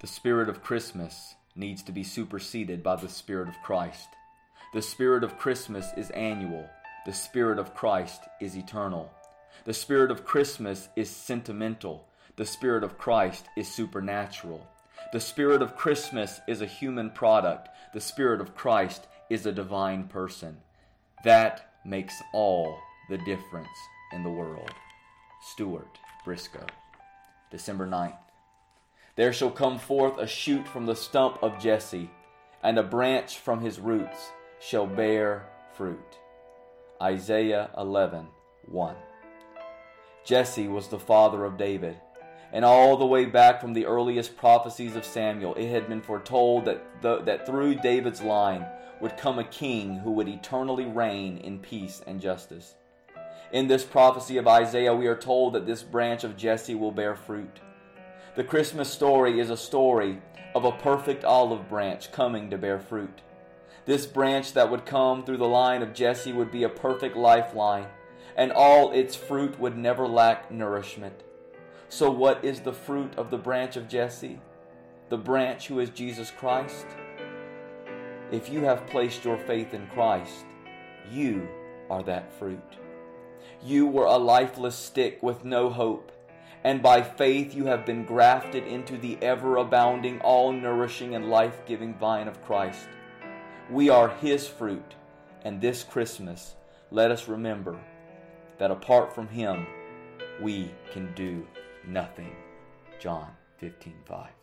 The spirit of Christmas needs to be superseded by the spirit of Christ. The spirit of Christmas is annual. The spirit of Christ is eternal. The spirit of Christmas is sentimental. The spirit of Christ is supernatural. The spirit of Christmas is a human product. The spirit of Christ is a divine person. That makes all the difference in the world. Stuart Briscoe. December 9th. There shall come forth a shoot from the stump of Jesse, and a branch from his roots shall bear fruit. Isaiah 11:1. Jesse was the father of David, and all the way back from the earliest prophecies of Samuel, it had been foretold that through David's line would come a king who would eternally reign in peace and justice. In this prophecy of Isaiah, we are told that this branch of Jesse will bear fruit. The Christmas story is a story of a perfect olive branch coming to bear fruit. This branch that would come through the line of Jesse would be a perfect lifeline, and all its fruit would never lack nourishment. So what is the fruit of the branch of Jesse? The branch who is Jesus Christ? If you have placed your faith in Christ, you are that fruit. You were a lifeless stick with no hope, and by faith you have been grafted into the ever-abounding, all-nourishing, and life-giving vine of Christ. We are His fruit, and this Christmas, let us remember that apart from Him, we can do nothing. John 15:5.